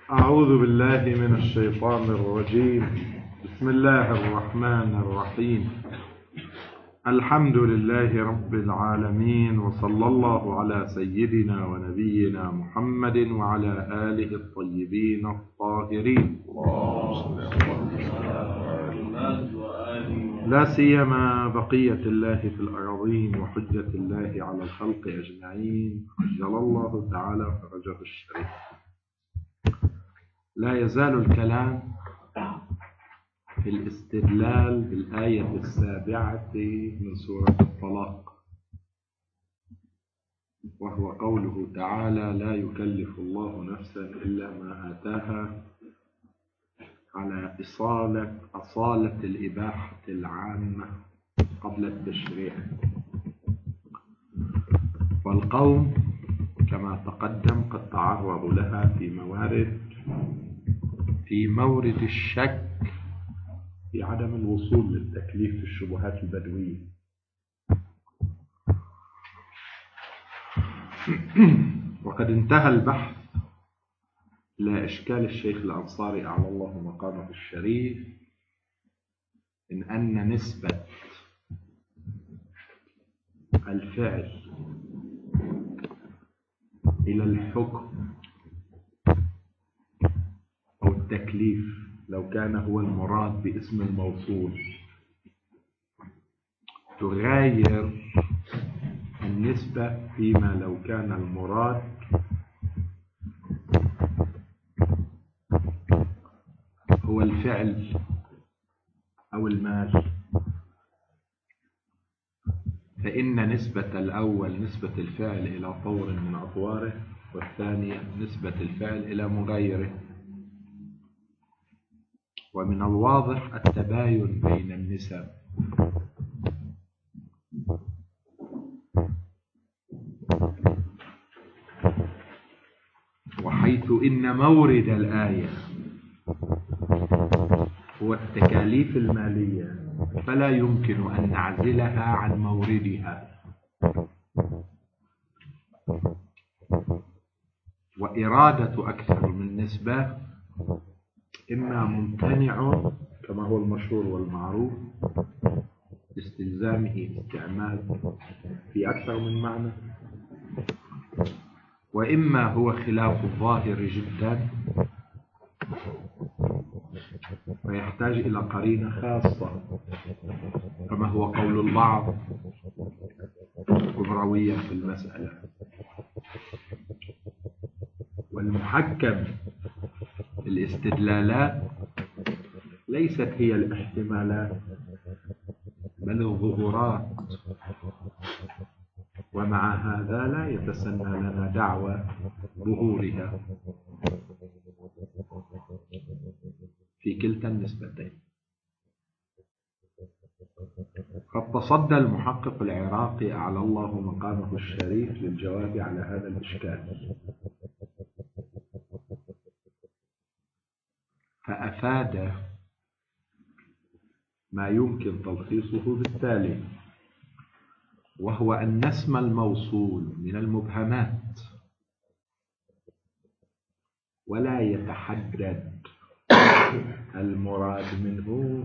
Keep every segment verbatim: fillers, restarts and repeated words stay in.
أعوذ بالله من الشيطان الرجيم. بسم الله الرحمن الرحيم. الحمد لله رب العالمين، وصلى الله على سيدنا ونبينا محمد وعلى آله الطيبين الطاهرين، لا سيما بقية الله في الأراضين وحجة الله على الخلق أجمعين، عجل الله تعالى فرجه الشريف. لا يزال الكلام في الاستدلال بالآية السابعة من سورة الطلاق، وهو قوله تعالى: لا يكلف الله نفسا إلا ما آتاها، على إصالة أصالة الإباحة العامة قبل التشريع. والقوم كما تقدم قد تعرضوا لها في موارد في مورد الشك في عدم الوصول للتكليف في الشبهات البدوية. وقد انتهى البحث إلى إشكال الشيخ الأنصاري أعلى الله مقامه الشريف، إن أن نسبة الفعل إلى الحكم أو التكليف لو كان هو المراد باسم الموصول تغاير النسبة فيما لو كان المراد هو الفعل أو المال، فإن نسبة الأول نسبة الفعل إلى طور من أطواره، والثانية نسبة الفعل إلى مغايره. ومن الواضح التباين بين النسب، وحيث إن مورد الآية هو التكاليف المالية، فلا يمكن أن نعزلها عن موردها. وإرادة أكثر من نسبة إما ممتنع كما هو المشهور والمعروف باستلزامه استعمال في أكثر من معنى، وإما هو خلاف الظاهر جدا ويحتاج إلى قرينة خاصة، كما هو قول البعض كبرويا في المسألة. والمحكم الاستدلالات ليست هي الاحتمالات بل الظهورات، ومع هذا لا يتسنى لنا دعوى ظهورها في كلتا النسبتين. قد تصدى المحقق العراقي أعلى الله مقامه الشريف للجواب على هذا الإشكال، فأفاد ما يمكن تلخيصه بالتالي، وهو أن اسم الموصول من المبهمات، ولا يتحدد المراد منه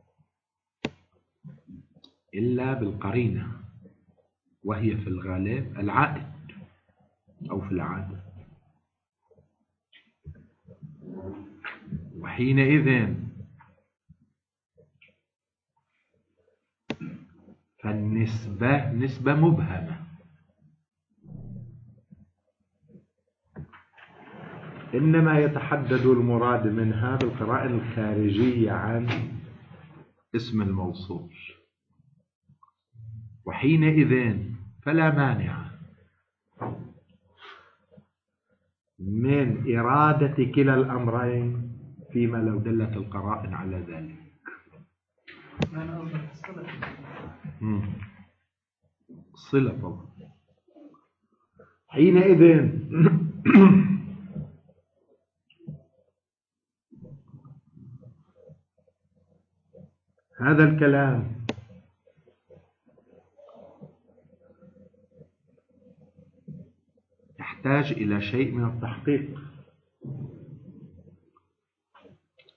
إلا بالقرينة، وهي في الغالب العائد أو في العادة. وحينئذ فالنسبة نسبة مبهمة، إنما يتحدد المراد منها بالقرائن الخارجية عن اسم الموصول. وحينئذ فلا مانع من إرادة كلا الأمرين فيما لو دلت القرائن على ذلك. صلة طبعا. حينئذ هذا الكلام يحتاج إلى شيء من التحقيق،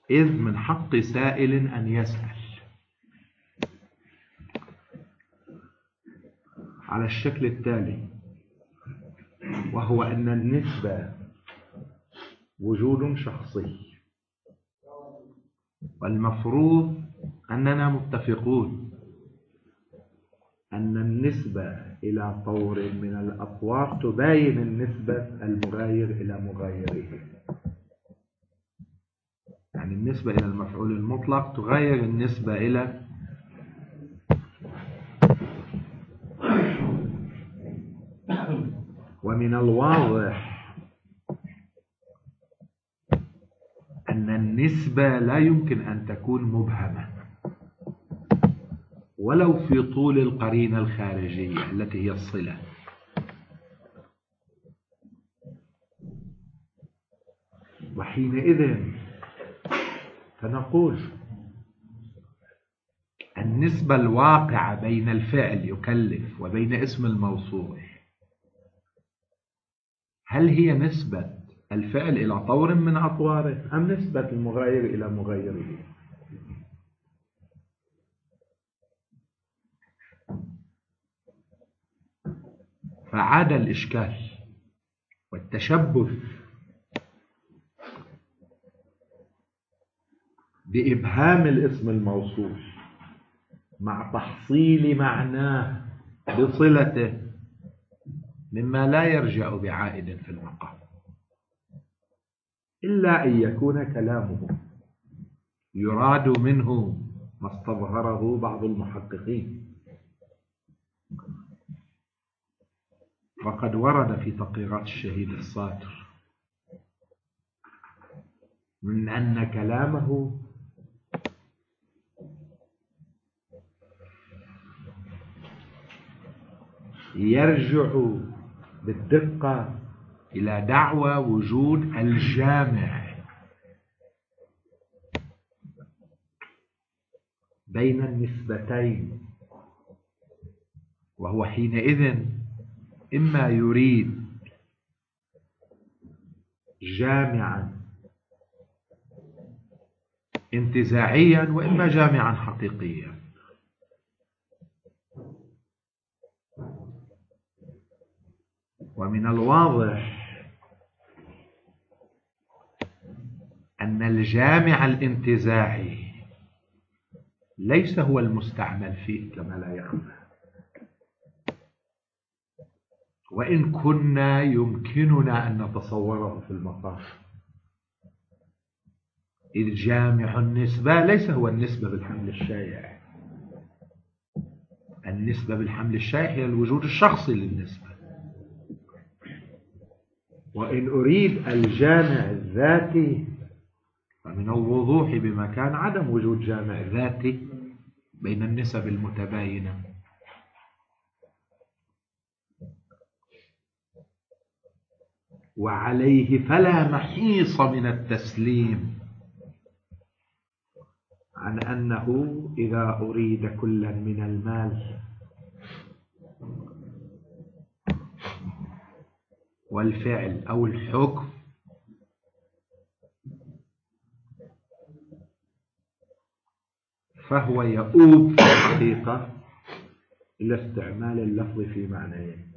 إذ من حق سائل أن يسأل على الشكل التالي، وهو أن النسبة وجود شخصي، والمفروض أننا متفقون أن النسبة إلى طور من الأطوار تباين النسبة المغاير إلى مغايره. يعني النسبة إلى المفعول المطلق تغير النسبة إلى ومن الواضح أن النسبة لا يمكن أن تكون مبهمة ولو في طول القرينة الخارجية التي هي الصلة. وحينئذ فنقول النسبة الواقعة بين الفعل يكلف وبين اسم الموصول، هل هي نسبة الفعل إلى طور من أطواره أم نسبة المغاير إلى مغايره؟ فعاد الإشكال والتشبث بإبهام الاسم الموصول مع تحصيل معناه بصلته مما لا يرجع بعائد في المقام، إلا أن يكون كلامه يراد منه ما استظهره بعض المحققين. وقد ورد في تقريرات الشهيد الصادر من أن كلامه يرجع بالدقة إلى دعوى وجود الجامع بين النسبتين، وهو حينئذ إما يريد جامعا انتزاعيا وإما جامعا حقيقيا. ومن الواضح أن الجامع الانتزاعي ليس هو المستعمل فيه كما لا يخفى، وإن كنا يمكننا أن نتصوره في المقام، إذ جامع النسبة ليس هو النسبة بالحمل الشائع. النسبة بالحمل الشائع هي الوجود الشخصي للنسبة، وإن أريد الجامع الذاتي فمن الوضوح بمكان عدم وجود جامع ذاتي بين النسب المتباينة. وعليه فلا محيص من التسليم عن أنه إذا أريد كلا من المال والفعل أو الحكم فهو يؤوب في الحقيقة إلى استعمال اللفظ في معنيين.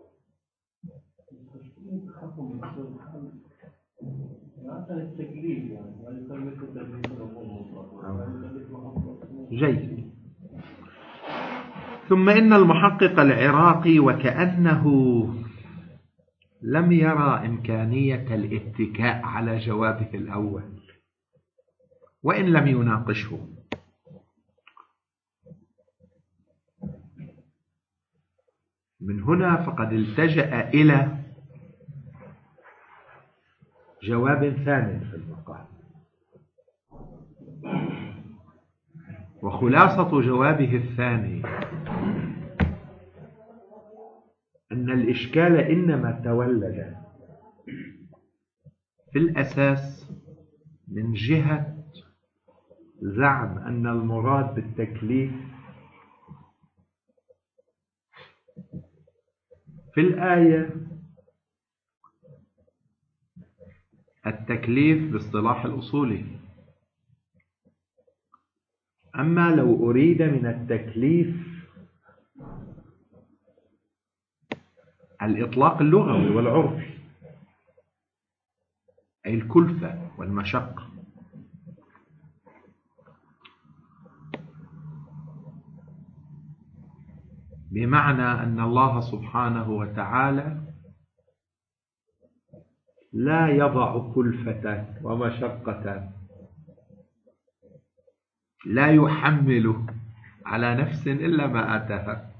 جيد. ثم إن المحقق العراقي وكأنه لم يرى إمكانية الاتكاء على جوابه الأول وإن لم يناقشه، من هنا فقد التجأ إلى جواب ثاني في المقام، وخلاصة جوابه الثاني أن الإشكال إنما تولد في الأساس من جهة زعم أن المراد بالتكليف في الآية التكليف باصطلاح الأصولي أما لو أريد من التكليف الإطلاق اللغوي والعرفي أي الكلفة والمشقة، بمعنى أن الله سبحانه وتعالى لا يضع كلفة ومشقة، لا يحمل على نفس إلا ما آتاها.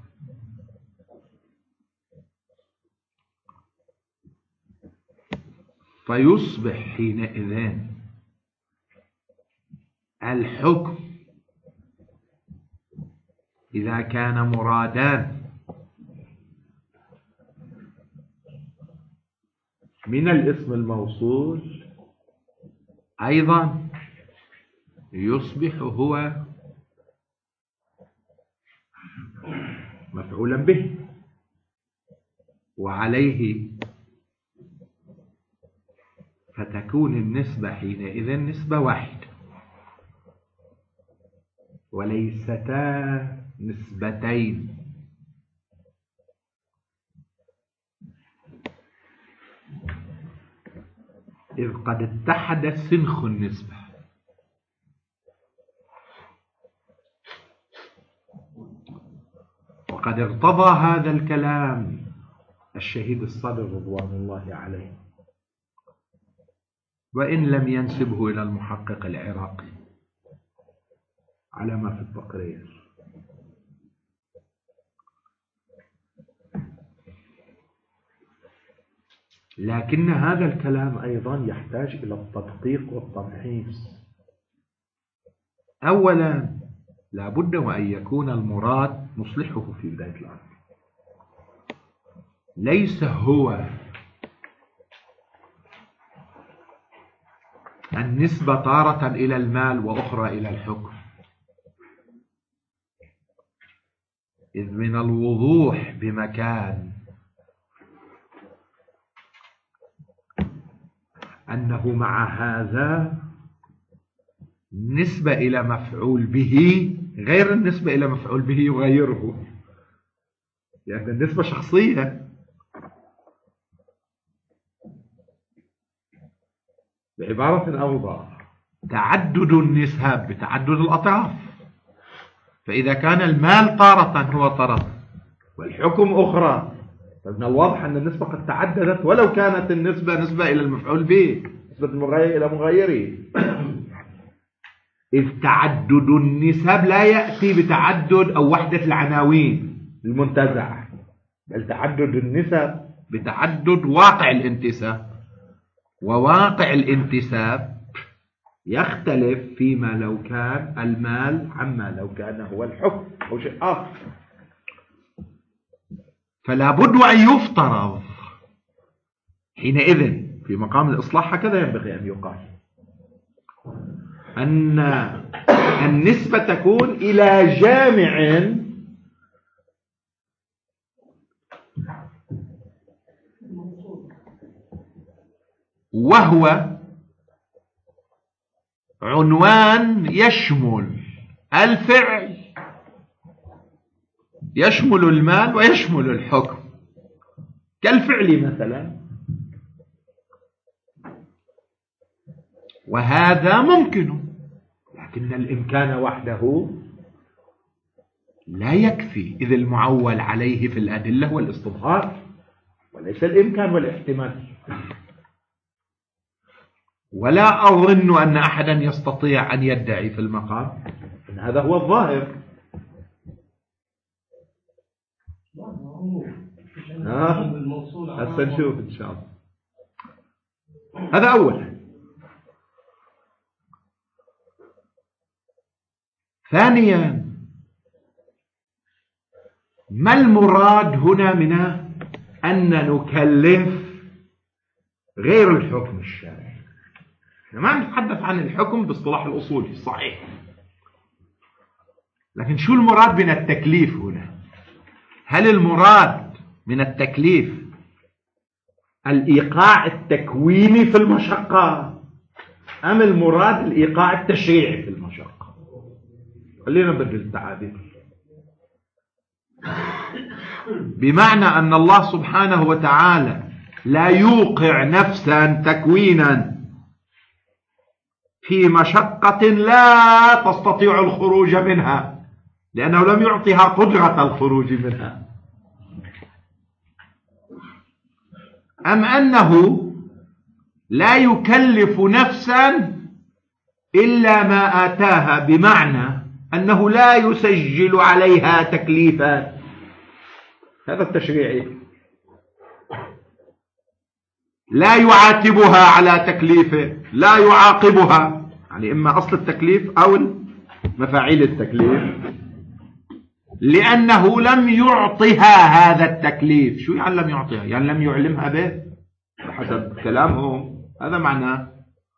فيصبح حينئذ الحكم إذا كان مرادان من الاسم الموصول أيضا يصبح هو مفعولا به، وعليه فتكون النسبة حينئذ نسبة واحدة وليستا نسبتين. إذ قد اتحد سنخ النسبة، وقد ارتضى هذا الكلام الشهيد الصدر رضوان الله عليه، وإن لم ينسبه إلى المحقق العراقي على ما في التقرير. لكن هذا الكلام أيضا يحتاج إلى التدقيق والتمحيص. أولا لا بد وأن يكون المراد مصلحه في بداية الأمر، ليس هو النسبة تارة إلى المال وأخرى إلى الحكم، إذ من الوضوح بمكان أنه مع هذا نسبة إلى مفعول به غير النسبة إلى مفعول به يغيره، يعني النسبة شخصية. بعبارة أوضح، تعدد النسب بتعدد الأطراف، فإذا كان المال تارة هو طرف والحكم أخرى، فمن الواضح أن النسبة قد تعددت ولو كانت النسبة نسبة إلى المفعول به، نسبة المغير إلى مغيره. إذ تعدد النسب لا يأتي بتعدد أو وحدة العناوين المنتزعة، بل تعدد النسب بتعدد واقع الانتساب، وواقع الانتساب يختلف فيما لو كان المال عما لو كان هو الحكم أو شيء آخر. فلا بد أن يفترض حينئذ في مقام الإصلاح، هكذا ينبغي أن يقال، أن النسبة تكون إلى جامع وهو عنوان يشمل الفعل، يشمل المال ويشمل الحكم، كالفعل مثلا. وهذا ممكن، لكن الإمكان وحده لا يكفي، إذ المعول عليه في الأدلة هو الاستظهار وليس الإمكان والاحتمال. ولا أظن أن أحدا يستطيع أن يدعي في المقام أن هذا هو الظاهر. هسه نشوف إن شاء الله. هذا أولا. ثانيا، ما المراد هنا من أن نكلف غير الحكم الشرعي؟ ما نتحدث عن الحكم باصطلاح الأصولي صحيح، لكن شو المراد من التكليف هنا؟ هل المراد من التكليف الإيقاع التكويني في المشقة، أم المراد الإيقاع التشريعي في المشقة؟ خلينا نبدل التعابير. بمعنى أن الله سبحانه وتعالى لا يوقع نفسا تكوينا في مشقة لا تستطيع الخروج منها، لأنه لم يعطها قدرة الخروج منها. أم أنه لا يكلف نفسا إلا ما آتاها، بمعنى أنه لا يسجل عليها تكليفا. هذا التشريعي لا يعاتبها على تكليفه، لا يعاقبها، يعني إما أصل التكليف أو مفاعيل التكليف، لأنه لم يعطها هذا التكليف. شو يعني لم يعطيها؟ يعني لم يعلمها به حسب كلامهم، هذا معناه.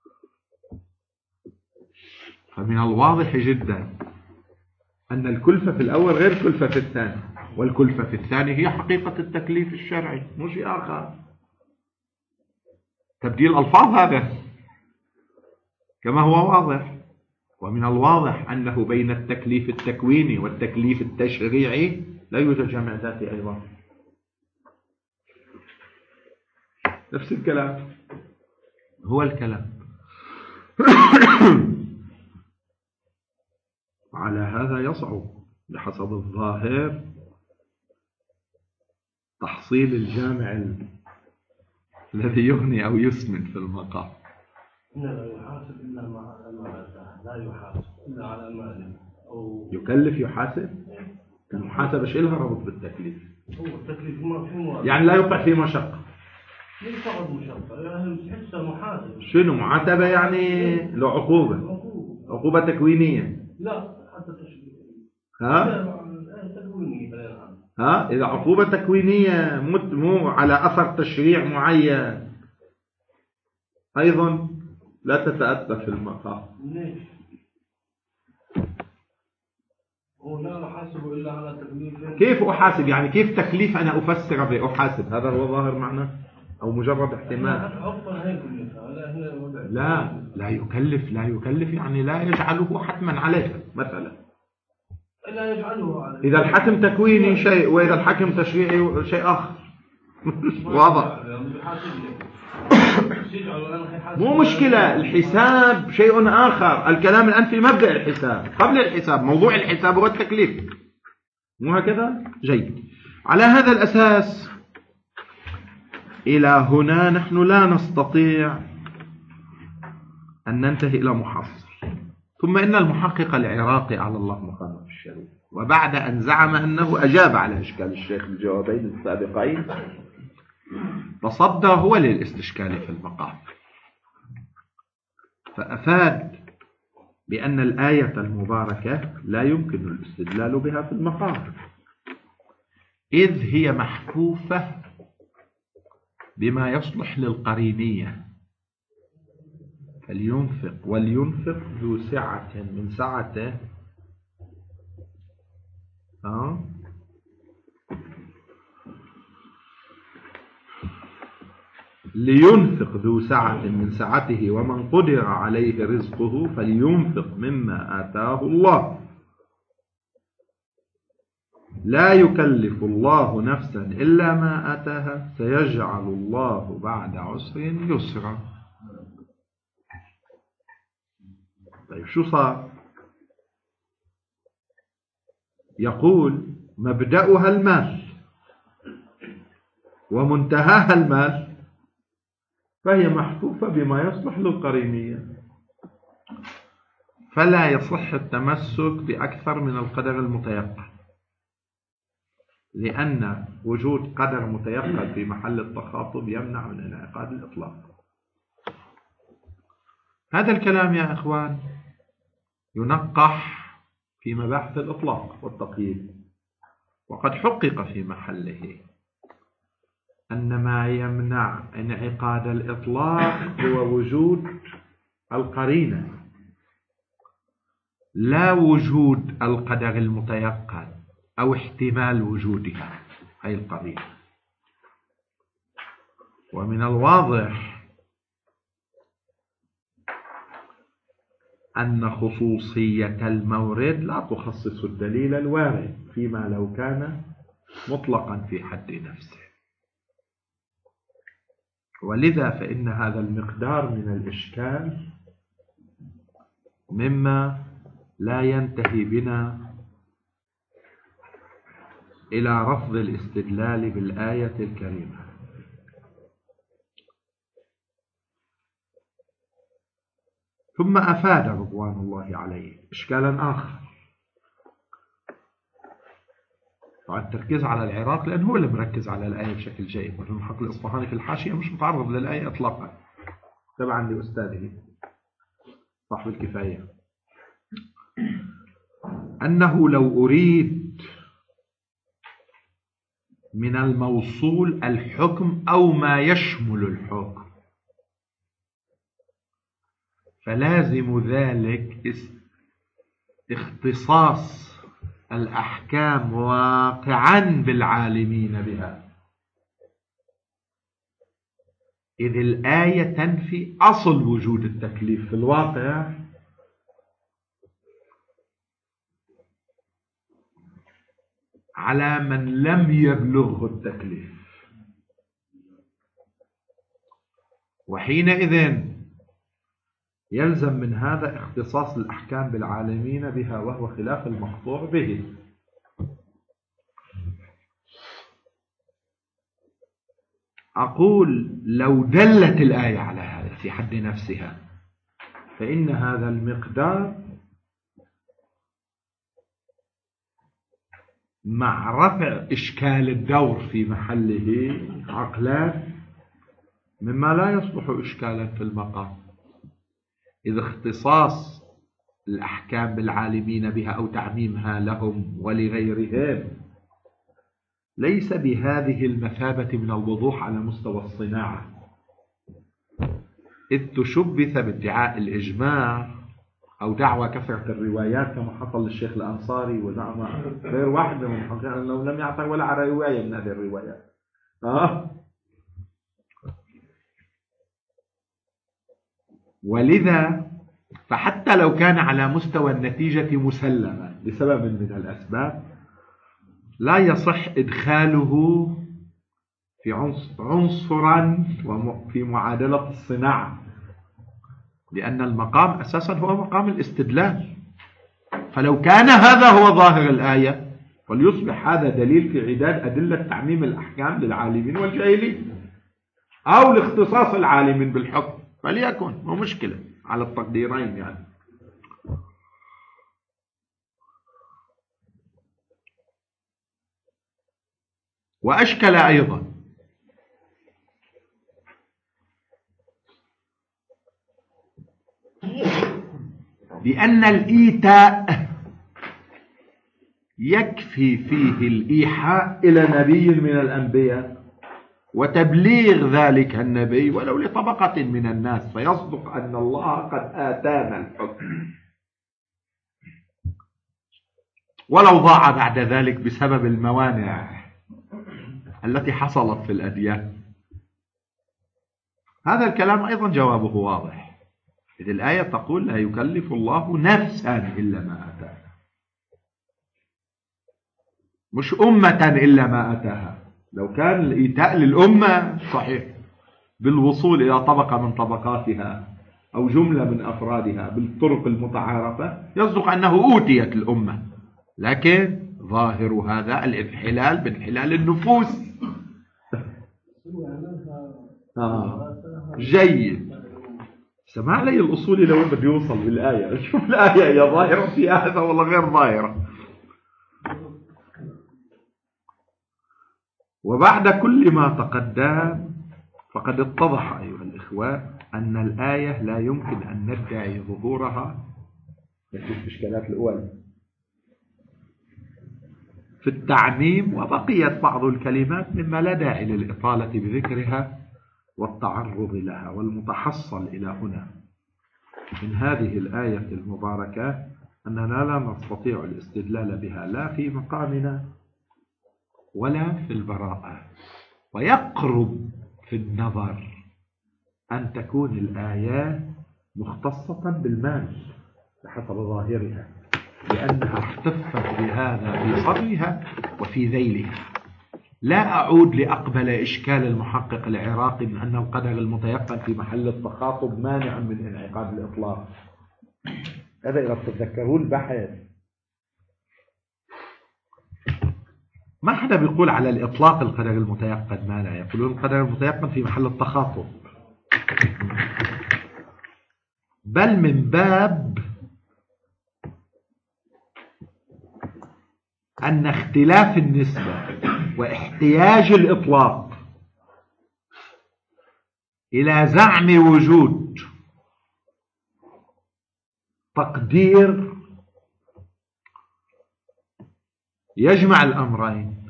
فمن الواضح جدا أن الكلفة في الأول غير كلفة في الثاني، والكلفة في الثاني هي حقيقة التكليف الشرعي، مش شيء آخر. تبديل ألفاظ هذا كما هو واضح. ومن الواضح أنه بين التكليف التكويني والتكليف التشريعي لا يوجد جمع ذاتي أيضا، نفس الكلام هو الكلام. على هذا يصعب بحسب الظاهر تحصيل الجامع الذي يغني أو يسمن في المقام. لا يحاسب إلا مع المال، لا يحاسب إلا على المال. أو يكلف يحاسب. المحاسبة شيء لها ربط بالتكليف. هو التكليف ما في يعني لا يوقع فيه مشقة. ليس فقط مشقة، يعني تحسها محاسبة. شنو محاسبة؟ يعني له عقوبة، عقوبة تكوينية. لا حتى تشريعية. ها؟ تكوينية. ها؟ إذا عقوبة تكوينية مو على أثر تشريع معين أيضا لا تتأتى في المقام. ليش؟ ولا أحاسب إلا على تكليف. كيف أحاسب؟ يعني كيف تكليف أنا أفسر بأحاسب؟ هذا هو ظاهر معنى أو مجرد احتمال؟ لا لا يكلف، لا يكلف يعني لا يجعله حتما عليها مثلا. لا يجعله عليها. إذا الحكم تكويني شيء وإذا الحكم تشريعي شيء آخر. واضح. مو مشكلة، الحساب شيء آخر. الكلام الآن في مبدأ الحساب قبل الحساب. موضوع الحساب هو التكليف، مو هكذا؟ جيد. على هذا الأساس إلى هنا نحن لا نستطيع أن ننتهي إلى محصل. ثم إن المحقق العراقي على الله مقامه الشريف، وبعد أن زعم أنه أجاب على إشكال الشيخ الجوابين السابقين، تصدى هو للاستشكال في المقام، فأفاد بأن الآية المباركة لا يمكن الاستدلال بها في المقام، إذ هي محفوفة بما يصلح للقرينية. فلينفق ولينفق ذو سعة من سعته. أه؟ لينفق ذو سعة من سعته ومن قدر عليه رزقه فلينفق مما آتاه الله لا يكلف الله نفسا إلا ما آتاها سيجعل الله بعد عسر يسرا. طيب شو صار؟ يقول مبدأها المال ومنتهاها المال، فهي محفوفة بما يصلح للقرينية، فلا يصح التمسك بأكثر من القدر المتيقن، لأن وجود قدر متيقن في محل التخاطب يمنع من انعقاد الإطلاق. هذا الكلام يا إخوان ينقح في مباحث الإطلاق والتقييد، وقد حقق في محله أن ما يمنع انعقاد الإطلاق هو وجود القرينة، لا وجود القدر المتيقن أو احتمال وجودها، هي القرينة. ومن الواضح أن خصوصية المورد لا تخصص الدليل الوارد فيما لو كان مطلقا في حد نفسه. ولذا فإن هذا المقدار من الإشكال مما لا ينتهي بنا إلى رفض الاستدلال بالآية الكريمة. ثم أفاد رضوان الله عليه إشكالا آخر، طبعا التركيز على العراق لأنه هو اللي مركز على الآية بشكل جيد، وابن الحق الإصفهاني في الحاشية مش متعرض للآية إطلاقا تبعا لأستاذه صاحب الكفاية، أنه لو أريد من الموصول الحكم أو ما يشمل الحكم فلازم ذلك اختصاص الأحكام واقعا بالعالمين بها، إذ الآية تنفي أصل وجود التكليف في الواقع على من لم يبلغه التكليف، وحينئذ يلزم من هذا اختصاص الأحكام بالعالمين بها، وهو خلاف المقطوع به. أقول لو دلت الآية على هذا في حد نفسها فإن هذا المقدار مع رفع إشكال الدور في محله عقلان مما لا يصبح إشكالا في المقام، إذا اختصاص الأحكام بالعالمين بها أو تعميمها لهم ولغيرهم ليس بهذه المثابة من الوضوح على مستوى الصناعة، إذ تشبث بادعاء الإجماع أو دعوى كثرة الروايات كما حصل للشيخ الأنصاري وزعم غير واحد من الحقيقة أنه لم يعترض ولا على رواية من هذه الروايات. آه. ولذا فحتى لو كان على مستوى النتيجة مسلمة لسبب من الأسباب لا يصح إدخاله في عنصرا في معادلة الصناعة، لأن المقام أساسا هو مقام الاستدلال، فلو كان هذا هو ظاهر الآية فليصبح هذا دليل في عداد أدلة تعميم الأحكام للعالمين والجاهلين أو لاختصاص العالمين بالحكم، فليكن مو مشكلة على التقديرين يعني. وأشكل أيضا بأن الإيتاء يكفي فيه الإيحاء إلى نبي من الأنبياء وتبليغ ذلك النبي ولو لطبقة من الناس، فيصدق أن الله قد آتانا الحكم ولو ضاع بعد ذلك بسبب الموانع التي حصلت في الأديان. هذا الكلام أيضا جوابه واضح، إذ الآية تقول لا يكلف الله نفسا إلا ما أتاها، مش أمة إلا ما أتاها. لو كان الإيتاء للأمة صحيح بالوصول إلى طبقة من طبقاتها أو جملة من أفرادها بالطرق المتعارفة يصدق أنه أوتيت الأمة، لكن ظاهر هذا الانحلال بانحلال النفوس. آه. جيد. سمع لي الأصولي لو بده يوصل بالآية، شوف الآية هي ظاهرة في هذا ولا غير ظاهرة. وبعد كل ما تقدم فقد اتضح أيها الإخوة أن الآية لا يمكن أن ندعي ظهورها نشوف الإشكالات الأولى في التعميم، وبقيت بعض الكلمات مما لا داعي للإطالة بذكرها والتعرض لها. والمتحصل إلى هنا من هذه الآية المباركة أننا لا نستطيع الاستدلال بها لا في مقامنا ولا في البراءة، ويقرب في النظر أن تكون الآيات مختصة بالمال بحسب ظاهرها، لأنها احتفت بهذا في صدرها وفي ذيلها. لا أعود لأقبل إشكال المحقق العراقي من أن القدر المتيقن في محل التخاطب مانع من انعقاد الإطلاق. هذا إذا تتذكرون البحث ما حدا بيقول على الإطلاق القدر المتيقن مانع، يقولون القدر المتيقن في محل التخاطب، بل من باب أن اختلاف النسبة واحتياج الإطلاق إلى زعم وجود تقدير يجمع الأمرين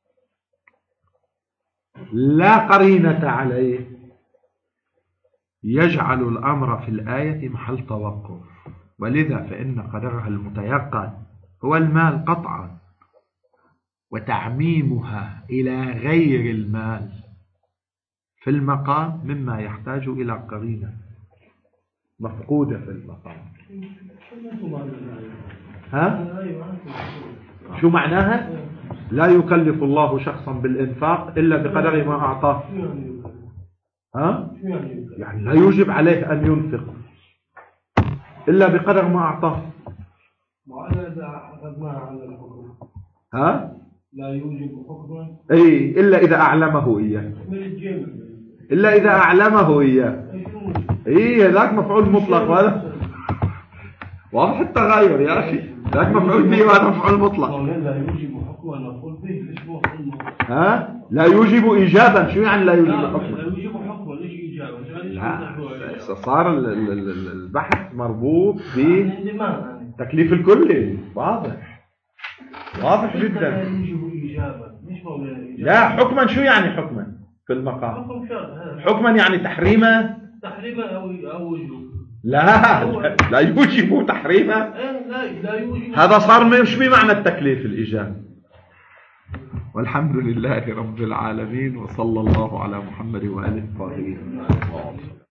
لا قرينة عليه يجعل الأمر في الآية محل توقف. ولذا فإن قدرها المتيقن هو المال قطعا، وتعميمها إلى غير المال في المقام مما يحتاج إلى قرينة مفقودة في المقام. ها؟ شو معناها؟ لا يكلف الله شخصا بالإنفاق إلا بقدر ما أعطاه. ها؟ يعني لا يوجب عليه أن ينفق إلا بقدر ما أعطاه. ها؟ لا يوجب حكما أي إلا إذا أعلمه إياه، إلا إذا أعلمه إياه. أي ذاك مفعول مطلق، وهذا واضح التغير يا أخي. ذاك مفعول به وهذا مفعول مطلق. لا يوجب حكما مفعول به. ها؟ لا يوجب إيجابا. شو يعني لا يوجب حكما؟ لا يوجب حكما ليش إيجابا؟ لا، صار البحث مربوط بتكليف الكلي. واضح واضح جدا. لا، حكما شو يعني حكما في المقام؟ حكما يعني تحريما. تحريما أو أو وجوب. لا لا يوجب تحريما. لا يوجب. هذا صار مش بمعنى التكليف الإيجاب. والحمد لله رب العالمين، وصلى الله على محمد وآله الطاهرين.